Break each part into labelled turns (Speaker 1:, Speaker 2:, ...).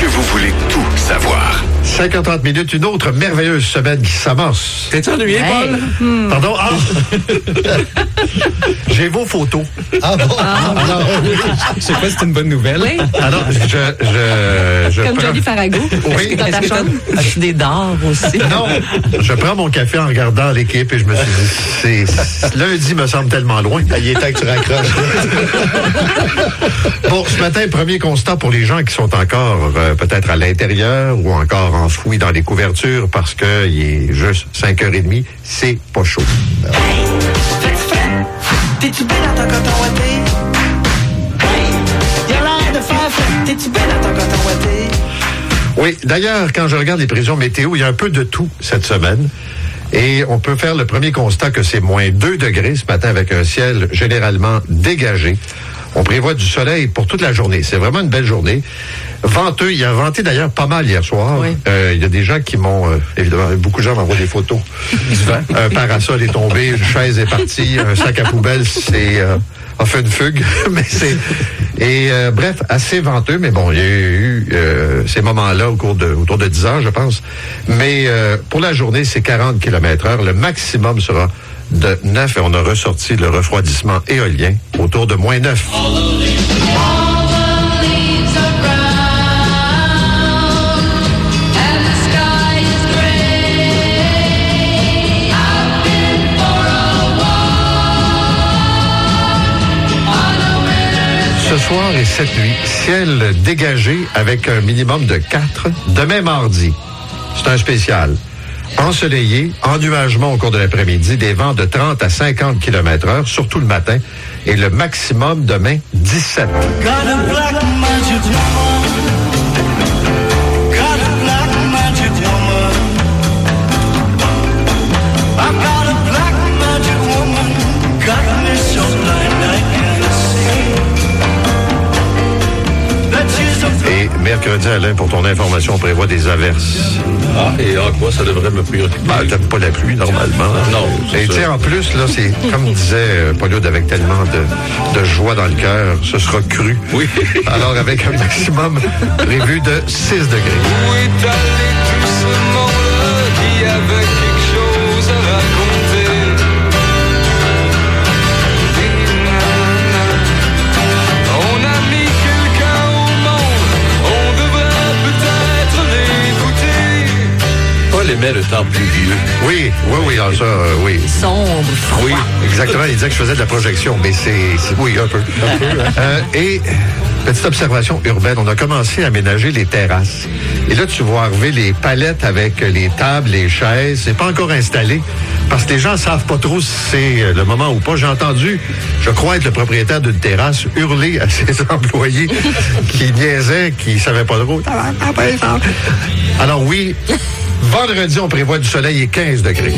Speaker 1: vous voulez tout savoir.
Speaker 2: 5h30 minutes, une autre merveilleuse semaine qui s'amorce.
Speaker 3: T'es ennuyé, Paul?
Speaker 2: Pardon? Ah! J'ai vos photos.
Speaker 4: Ah bon?
Speaker 2: Alors,
Speaker 3: Je sais pas si c'est une bonne nouvelle.
Speaker 5: Oui,
Speaker 2: alors je
Speaker 5: comme
Speaker 2: prends...
Speaker 5: Johnny Farago.
Speaker 2: Oui.
Speaker 5: Dans ta chambre.
Speaker 6: As-tu des dards aussi?
Speaker 2: Non, je prends mon café en regardant l'équipe et je me suis dit, lundi me semble tellement loin.
Speaker 4: Il est temps que tu raccroches.
Speaker 2: Bon, ce matin, premier constat pour les gens qui sont encore peut-être à l'intérieur ou encore enfouis dans les couvertures parce que il est juste 5h30, c'est pas chaud.
Speaker 7: T'es-tu belle à ton coton ouaté? Y'a l'air de faire fête. T'es-tu belle à ton coton ouaté?
Speaker 2: Oui, d'ailleurs, quand je regarde les prévisions météo, il y a un peu de tout cette semaine. Et on peut faire le premier constat que c'est moins 2 degrés ce matin avec un ciel généralement dégagé. On prévoit du soleil pour toute la journée. C'est vraiment une belle journée. Venteux, il a venté d'ailleurs pas mal hier soir.
Speaker 6: Oui.
Speaker 2: Il y a des gens qui m'ont, évidemment, beaucoup de gens m'envoient des photos. Un parasol est tombé, une chaise est partie, un sac à poubelle a fait une fugue. Mais bref, assez venteux, mais bon, il y a eu ces moments-là autour de 10 heures, je pense. Mais pour la journée, c'est 40 km/h. Le maximum sera de 9 et on a ressorti le refroidissement éolien autour de moins 9. Ce soir et cette nuit, ciel dégagé avec un minimum de 4. Demain mardi, c'est un spécial. Ensoleillé, ennuagement au cours de l'après-midi, des vents de 30 à 50 km/h, surtout le matin, et le maximum demain, 17.
Speaker 7: Got a black magic woman. Got a black magic woman. I've got a black magic woman. Got me so blind I can't see. That she's a
Speaker 2: Et mercredi, Alain, pour ton information, on prévoit des averses.
Speaker 3: Ah, et quoi, ça devrait me préoccuper.
Speaker 2: Ben, t'aimes pas la pluie, normalement.
Speaker 3: Non, c'est
Speaker 2: Et tu sais,
Speaker 3: ça.
Speaker 2: en plus, là, c'est, comme disait Pauliot avec tellement de joie dans le cœur, ce sera cru.
Speaker 3: Oui.
Speaker 2: Alors, avec un maximum prévu de 6 degrés.
Speaker 8: Où est allé tout ce monde-là qui avait quelque chose à raconter? On a mis quelqu'un au monde, on devrait peut-être l'écouter.
Speaker 3: Paul aimait le temps pluvieux.
Speaker 2: Oui, ça, oui.
Speaker 6: Sombre, froid.
Speaker 2: Oui, exactement. Il disait que je faisais de la projection, mais oui, un peu. Et petite observation urbaine, on a commencé à aménager les terrasses. Et là, tu vois arriver les palettes avec les tables, les chaises. C'est pas encore installé parce que les gens savent pas trop si c'est le moment ou pas. J'ai entendu, je crois être le propriétaire d'une terrasse, hurler à ses employés qui niaisaient, qui savaient pas trop. Alors oui, vendredi, on prévoit du soleil et 15 degrés.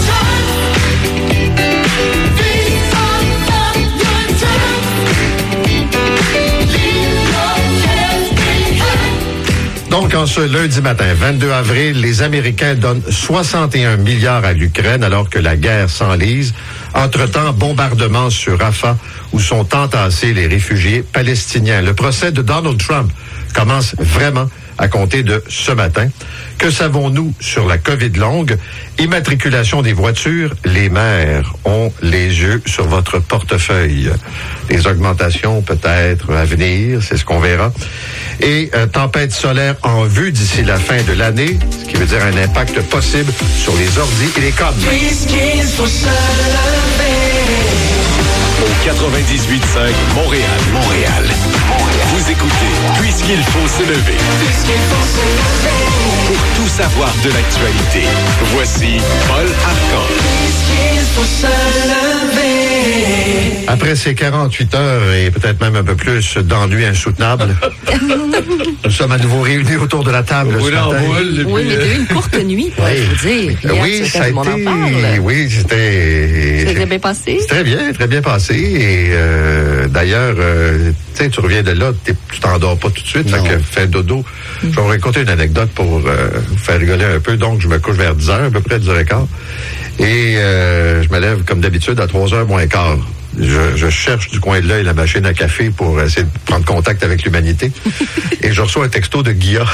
Speaker 2: Donc, en ce lundi matin, 22 avril, les Américains donnent 61 milliards à l'Ukraine alors que la guerre s'enlise. Entre-temps, bombardement sur Rafah où sont entassés les réfugiés palestiniens. Le procès de Donald Trump commence vraiment à compter de ce matin. Que savons-nous sur la COVID longue? Immatriculation des voitures. Les maires ont les yeux sur votre portefeuille. Les augmentations peut-être à venir, c'est ce qu'on verra. Et tempête solaire en vue d'ici la fin de l'année, ce qui veut dire un impact possible sur les ordis et les coms.
Speaker 7: Puisqu'il faut se lever.
Speaker 1: Au 98.5 Montréal. Vous écoutez Puisqu'il faut se lever.
Speaker 7: Puisqu'il faut se lever.
Speaker 1: Pour tout savoir de l'actualité, voici Paul Arcand.
Speaker 7: Puisqu'il faut se lever.
Speaker 2: Après ces 48 heures et peut-être même un peu plus d'ennuis insoutenables, nous sommes à nouveau réunis autour de la table ce matin.
Speaker 6: Oui, mais t'as eu une courte nuit, Paul, je veux dire. Hier,
Speaker 2: Oui,
Speaker 6: tu sais,
Speaker 2: ça a
Speaker 6: tout le monde en
Speaker 2: été.
Speaker 6: parle.
Speaker 2: Oui, c'était.
Speaker 6: C'était bien passé.
Speaker 2: C'est très bien passé. Et d'ailleurs, tu sais, tu reviens de là, tu t'endors pas tout de suite, fait que fais dodo. Je vais vous raconter une anecdote pour vous faire rigoler un peu. Donc, je me couche vers 10h, à peu près 10h15. Et je me lève, comme d'habitude, à 3h moins quart. je cherche du coin de l'œil la machine à café pour essayer de prendre contact avec l'humanité. Et je reçois un texto de Guilla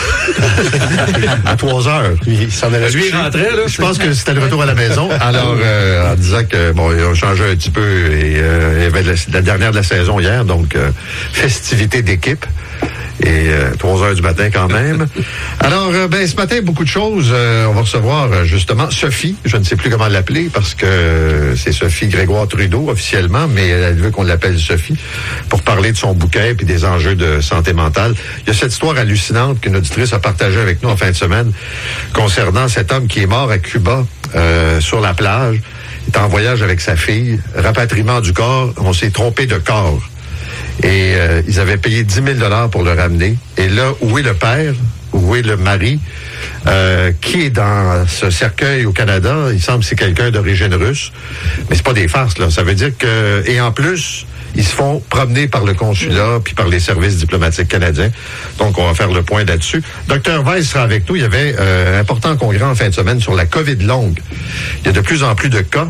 Speaker 2: à 3 heures.
Speaker 4: Il s'en allait.
Speaker 3: Lui, il rentrait, là.
Speaker 2: Je pense que c'était le retour à la maison. Alors, en disant que, bon, ils ont changé un petit peu et il y avait la dernière de la saison hier, donc festivité d'équipe. Et 3 heures du matin quand même. Alors, ce matin, beaucoup de choses. On va recevoir justement Sophie, je ne sais plus comment l'appeler parce que c'est Sophie Grégoire Trudeau officiellement, mais elle veut qu'on l'appelle Sophie pour parler de son bouquin et des enjeux de santé mentale. Il y a cette histoire hallucinante qu'une auditrice a partagée avec nous en fin de semaine concernant cet homme qui est mort à Cuba sur la plage. Il est en voyage avec sa fille. Rapatriement du corps, on s'est trompé de corps. Et ils avaient payé 10 000 pour le ramener. Et là, où est le père? Où est le mari? Qui est dans ce cercueil au Canada? Il semble que c'est quelqu'un d'origine russe. Mais c'est pas des farces, là. Ça veut dire que... Et en plus, ils se font promener par le consulat puis par les services diplomatiques canadiens. Donc, on va faire le point là-dessus. Dr Weiss sera avec nous. Il y avait un important congrès en fin de semaine sur la COVID longue. Il y a de plus en plus de cas.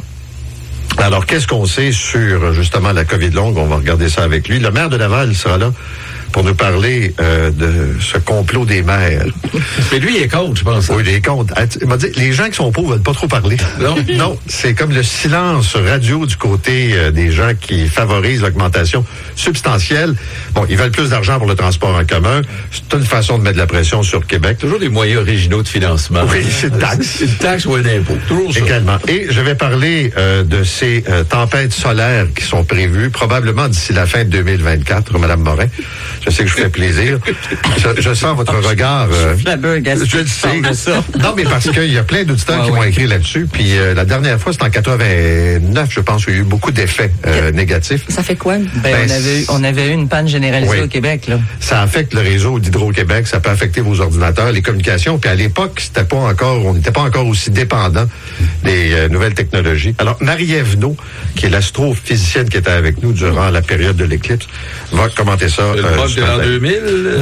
Speaker 2: Alors, qu'est-ce qu'on sait sur, justement, la COVID longue? On va regarder ça avec lui. Le maire de Laval sera là pour nous parler de ce complot des maires.
Speaker 3: Mais lui, il est contre, je pense.
Speaker 2: Oui, il est contre. Il m'a dit, les gens qui sont pauvres veulent pas trop parler.
Speaker 3: Non.
Speaker 2: Non, c'est comme le silence radio du côté des gens qui favorisent l'augmentation substantielle. Bon, ils veulent plus d'argent pour le transport en commun. C'est une façon de mettre de la pression sur Québec.
Speaker 3: Toujours des moyens originaux de financement.
Speaker 2: Oui, c'est une taxe.
Speaker 3: Une taxe ou un impôt. Toujours ça.
Speaker 2: Également. Et je vais parler de ces tempêtes solaires qui sont prévues probablement d'ici la fin de 2024, Mme Morin. Je sais que je vous fais plaisir. Je sens votre regard. Je le sais. Non, mais parce qu'il y a plein d'auditeurs qui m'ont écrit là-dessus. Puis la dernière fois, c'était en 89, je pense, où il y a eu beaucoup d'effets négatifs.
Speaker 6: Ça fait quoi?
Speaker 5: On avait eu une panne généralisée au Québec, là.
Speaker 2: Ça affecte le réseau d'Hydro-Québec, ça peut affecter vos ordinateurs, les communications. Puis à l'époque, on n'était pas encore aussi dépendant des nouvelles technologies. Alors, Marie-Ève Naud, qui est l'astrophysicienne qui était avec nous durant la période de l'éclipse, va commenter ça.
Speaker 3: De l'an 2000?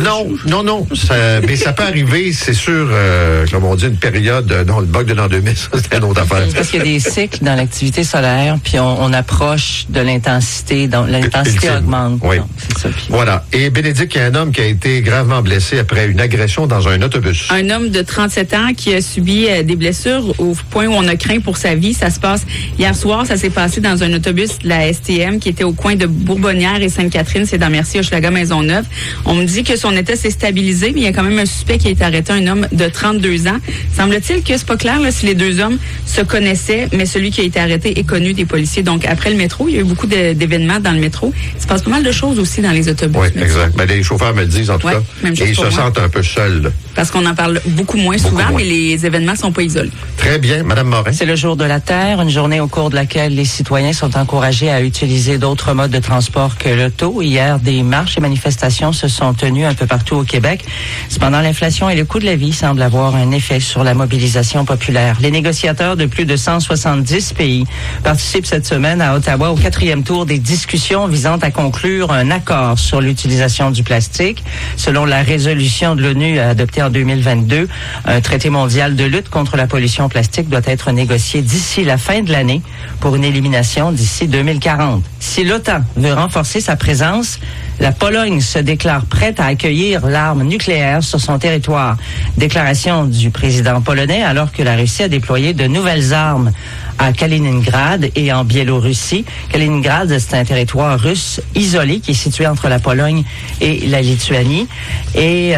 Speaker 2: Non. Mais ça peut arriver, c'est sûr, comme on dit, une période... non, le bug de l'an 2000, ça, c'était une autre affaire.
Speaker 5: Parce qu'il y a des cycles dans l'activité solaire, puis on approche de l'intensité, donc l'intensité augmente.
Speaker 2: Oui.
Speaker 5: Donc, c'est ça, puis...
Speaker 2: Voilà. Et Bénédicte, il y a un homme qui a été gravement blessé après une agression dans un autobus.
Speaker 9: Un homme de 37 ans qui a subi des blessures au point où on a craint pour sa vie. Ça se passe hier soir, ça s'est passé dans un autobus de la STM qui était au coin de Bourbonnière et Sainte-Catherine, c'est dans Mercier-Hochelaga-Maisonneuve. On me dit que son état s'est stabilisé, mais il y a quand même un suspect qui a été arrêté, un homme de 32 ans. Semble-t-il que c'est pas clair là, si les deux hommes se connaissaient, mais celui qui a été arrêté est connu des policiers. Donc, après le métro, il y a eu beaucoup d'événements dans le métro. Il se passe pas mal de choses aussi dans les autobus.
Speaker 2: Oui, exact. Ben, les chauffeurs me le disent, en tout cas. Et ils se sentent un peu seuls.
Speaker 9: Parce qu'on en parle beaucoup moins souvent, mais les événements sont pas isolés.
Speaker 2: Très bien. Madame Morin.
Speaker 5: C'est le jour de la Terre, une journée au cours de laquelle les citoyens sont encouragés à utiliser d'autres modes de transport que l'auto. Hier, des marches et manifestations se sont tenues un peu partout au Québec. Cependant, l'inflation et le coût de la vie semblent avoir un effet sur la mobilisation populaire. Les négociateurs de plus de 170 pays participent cette semaine à Ottawa au 4e tour des discussions visant à conclure un accord sur l'utilisation du plastique. Selon la résolution de l'ONU adoptée en 2022, un traité mondial de lutte contre la pollution plastique doit être négocié d'ici la fin de l'année pour une élimination d'ici 2040. Si l'OTAN veut renforcer sa présence, la Pologne se déclare prête à accueillir l'arme nucléaire sur son territoire. Déclaration du président polonais alors que la Russie a déployé de nouvelles armes à Kaliningrad et en Biélorussie. Kaliningrad, c'est un territoire russe isolé qui est situé entre la Pologne et la Lituanie. Et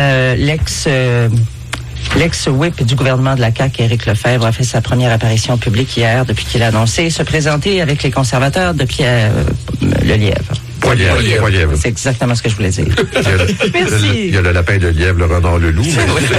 Speaker 5: l'ex-whip du gouvernement de la CAQ, Éric Lefebvre, a fait sa première apparition publique hier depuis qu'il a annoncé se présenter avec les conservateurs de Pierre Lelièvre.
Speaker 2: Poilièvre.
Speaker 5: C'est exactement ce que je voulais dire.
Speaker 2: Merci. Il y a le lapin de lièvre, le renard, le loup.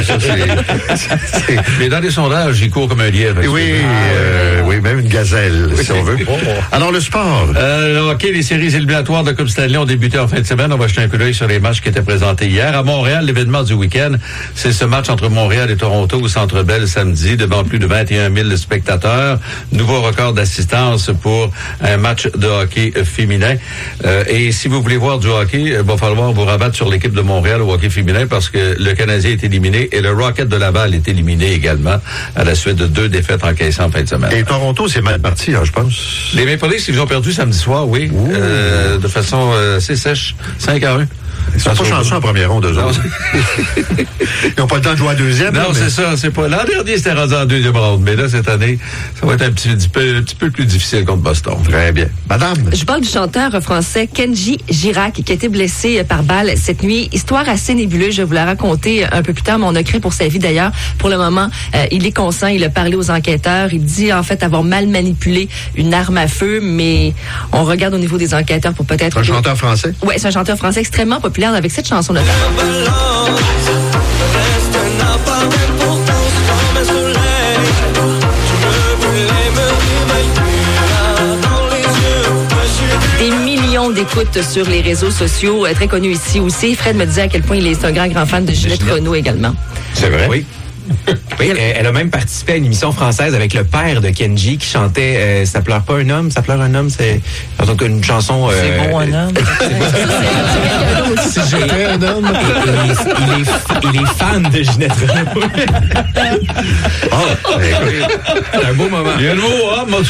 Speaker 3: Mais dans les sondages, il court comme un lièvre.
Speaker 2: Oui, même une gazelle, si on veut. Alors, le sport.
Speaker 3: OK, les séries éliminatoires de Coupe Stanley ont débuté en fin de semaine. On va jeter un coup d'œil sur les matchs qui étaient présentés hier. À Montréal, l'événement du week-end, c'est ce match entre Montréal et Toronto au Centre Bell samedi, devant plus de 21 000 spectateurs. Nouveau record d'assistance pour un match de hockey féminin. Et si vous voulez voir du hockey, il va falloir vous rabattre sur l'équipe de Montréal au hockey féminin parce que le Canadien est éliminé et le Rocket de Laval est éliminé également à la suite de 2 défaites encaissées en fin de semaine.
Speaker 2: Et Toronto, c'est mal parti, je pense.
Speaker 3: Les Maple Leafs, ils ont perdu samedi soir, oui, de façon assez sèche, 5-1.
Speaker 2: Ils sont pas chanceux en première ronde, eux autres. Ils n'ont pas le temps de jouer à deuxième.
Speaker 3: Non, c'est ça. C'est pas. L'an dernier, c'était rendu en deuxième ronde. Mais là, cette année, ça va être un petit peu plus difficile contre Boston.
Speaker 2: Très bien. Madame.
Speaker 6: Je parle du chanteur français Kenji Girac qui a été blessé par balle cette nuit. Histoire assez nébuleuse. Je vais vous la raconter un peu plus tard, mais on a craint pour sa vie d'ailleurs. Pour le moment, il est conscient. Il a parlé aux enquêteurs. Il dit en fait avoir mal manipulé une arme à feu, mais on regarde au niveau des enquêteurs pour peut-être...
Speaker 2: Un chanteur français?
Speaker 6: Oui, c'est un chanteur français extrêmement populaire avec cette chanson notamment. Des millions d'écoutes sur les réseaux sociaux, très connu ici aussi. Fred me disait à quel point il est un grand fan de Ginette Renault également.
Speaker 2: C'est vrai?
Speaker 4: Oui. Oui, elle a même participé à une émission française avec le père de Kenji qui chantait Ça pleure pas un homme, ça pleure un homme, c'est donc une chanson.
Speaker 5: C'est bon un homme.
Speaker 4: Si j'étais un homme, il est fan de Ginette Renault. C'est un beau moment.
Speaker 3: Il y a le mot, hein, moi,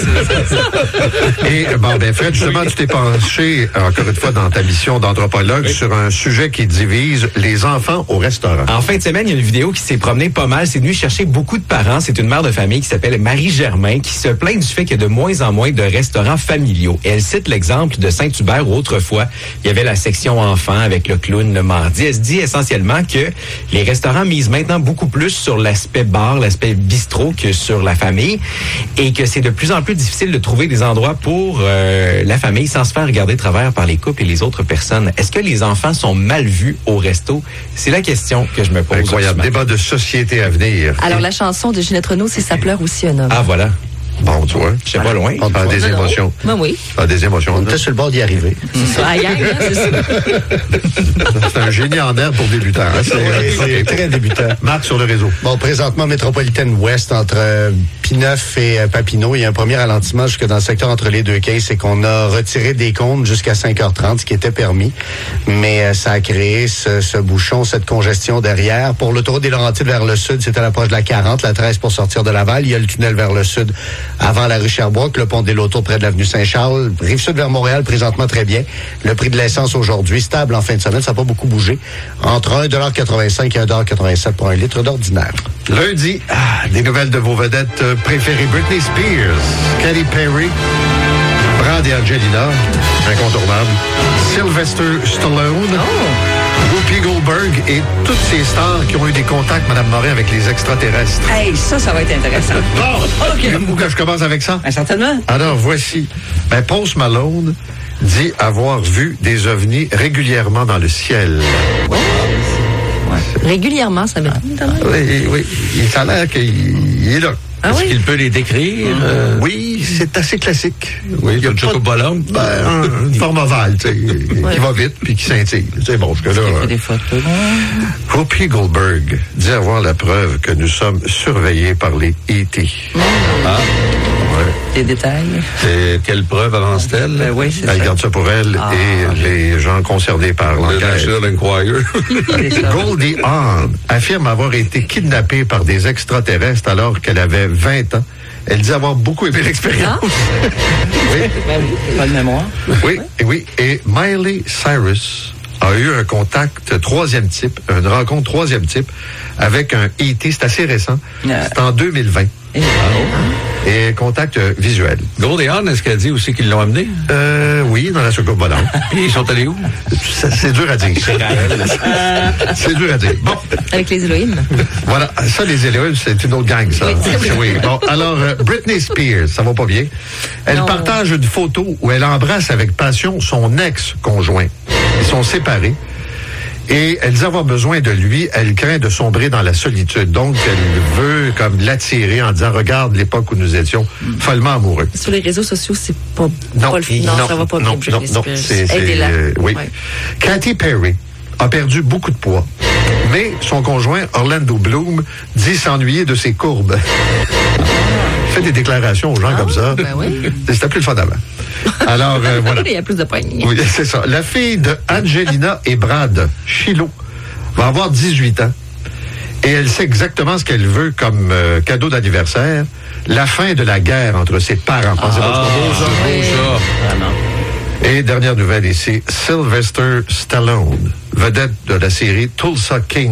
Speaker 2: Et bon, ben Fred, justement, tu t'es penché encore une fois dans ta mission d'anthropologue sur un sujet qui divise les enfants au restaurant.
Speaker 4: En fin de semaine, il y a une vidéo qui s'est promenée pas mal. C'est venu chercher beaucoup de parents. C'est une mère de famille qui s'appelle Marie Germain qui se plaint du fait qu'il y a de moins en moins de restaurants familiaux. Et elle cite l'exemple de Saint-Hubert où autrefois, il y avait la section enfants avec le clown le mardi. Elle se dit essentiellement que les restaurants misent maintenant beaucoup plus sur l'aspect bar, l'aspect bistrot que sur la famille et que c'est de plus en plus difficile de trouver des endroits pour la famille sans se faire regarder de travers par les couples et les autres personnes. Est-ce que les enfants sont mal vus au resto? C'est la question que je me pose.
Speaker 2: Incroyable. Débat de société à venir.
Speaker 6: Alors, la chanson de Ginette Renault, c'est Ça pleure aussi un homme.
Speaker 4: Ah, voilà.
Speaker 2: Bon, tu vois.
Speaker 4: Je sais pas loin.
Speaker 2: On parle des émotions.
Speaker 6: Ben oui.
Speaker 2: Pas des émotions.
Speaker 10: On était sur le bord d'y arriver.
Speaker 6: C'est ça, c'est ça.
Speaker 2: C'est un génie en herbe pour débutants. Hein?
Speaker 10: C'est très débutant.
Speaker 2: Marc sur le réseau.
Speaker 10: Bon, présentement, métropolitaine ouest, entre Pineuf et Papineau, il y a un premier ralentissement jusque dans le secteur entre les deux quais. C'est qu'on a retiré des comptes jusqu'à 5h30, ce qui était permis. Mais ça a créé ce bouchon, cette congestion derrière. Pour l'autoroute des Laurentides vers le sud, c'est à l'approche de la 40, la 13 pour sortir de Laval. Il y a le tunnel vers le sud avant la rue Sherbrooke, le pont des Lotos près de l'avenue Saint-Charles. Rive-sud vers Montréal, présentement très bien. Le prix de l'essence aujourd'hui, stable en fin de semaine, ça n'a pas beaucoup bougé. Entre 1,85 et 1,87 pour un litre d'ordinaire.
Speaker 2: Lundi, des nouvelles de vos vedettes préférées. Britney Spears, Katy Perry, Brad et Angelina, incontournable. Sylvester Stallone. Whoopi Goldberg et toutes ces stars qui ont eu des contacts, Mme Morin, avec les extraterrestres.
Speaker 5: Hey, ça va être intéressant.
Speaker 2: Bon, OK. Que je commence avec ça?
Speaker 5: Ben, certainement.
Speaker 2: Alors, voici. Post Malone dit avoir vu des ovnis régulièrement dans le ciel.
Speaker 6: Régulièrement, ça m'étonne.
Speaker 2: Oui. Il a l'air qu'il est là.
Speaker 3: Est-ce qu'il peut les décrire?
Speaker 2: Oui, c'est assez classique.
Speaker 3: Oui, il y a une chocobolante.
Speaker 2: Une forme ovale, tu sais, qui va vite puis qui scintille. C'est bon, jusque-là.
Speaker 5: Des photos.
Speaker 2: Whoopi Goldberg dit avoir la preuve que nous sommes surveillés par les E.T.
Speaker 5: Des détails.
Speaker 3: Et quelle preuve avance-t-elle?
Speaker 5: Ben oui, c'est
Speaker 2: Elle
Speaker 5: ça.
Speaker 2: garde ça pour elle et les gens concernés par
Speaker 3: Le
Speaker 2: l'enquête.
Speaker 3: National Enquirer.
Speaker 2: Goldie Hawn affirme avoir été kidnappée par des extraterrestres alors qu'elle avait 20 ans. Elle dit avoir beaucoup aimé l'expérience. Oui.
Speaker 5: Ben oui, pas de mémoire.
Speaker 2: Oui. Et Miley Cyrus a eu un contact troisième type, une rencontre troisième type avec un E.T. C'est assez récent. C'est en 2020. Et contact visuel.
Speaker 3: Goldie Hawn, est-ce qu'elle dit aussi qu'ils l'ont amené?
Speaker 2: Oui, dans la soucoupe volante.
Speaker 3: Puis ils sont allés où?
Speaker 2: C'est dur à dire. C'est dur à dire. Bon.
Speaker 6: Avec les Elohim.
Speaker 2: Voilà. Ça, les Elohim, c'est une autre gang, ça. Oui. Bon, alors, Britney Spears, ça va pas bien. Elle partage une photo où elle embrasse avec passion son ex-conjoint. Ils sont séparés. Et elle dit avoir besoin de lui. Elle craint de sombrer dans la solitude. Donc, elle veut comme l'attirer en disant, regarde l'époque où nous étions follement amoureux.
Speaker 6: Sur les réseaux sociaux, c'est pas...
Speaker 2: Non,
Speaker 6: ça va pas bien.
Speaker 2: Aidez-la. Oui. Ouais. Katy Perry a perdu beaucoup de poids. Mais son conjoint, Orlando Bloom, dit s'ennuyer de ses courbes. fait des déclarations aux gens comme ça.
Speaker 6: Ben oui.
Speaker 2: C'était plus le fun avant. Alors, voilà.
Speaker 6: Il y a plus de poignées.
Speaker 2: Oui, c'est ça. La fille de Angelina et Brad, Shiloh, va avoir 18 ans. Et elle sait exactement ce qu'elle veut comme cadeau d'anniversaire. La fin de la guerre entre ses parents. Pensez-vous que c'est beau, ça?
Speaker 6: Vraiment.
Speaker 2: Et dernière nouvelle ici, Sylvester Stallone, vedette de la série Tulsa King.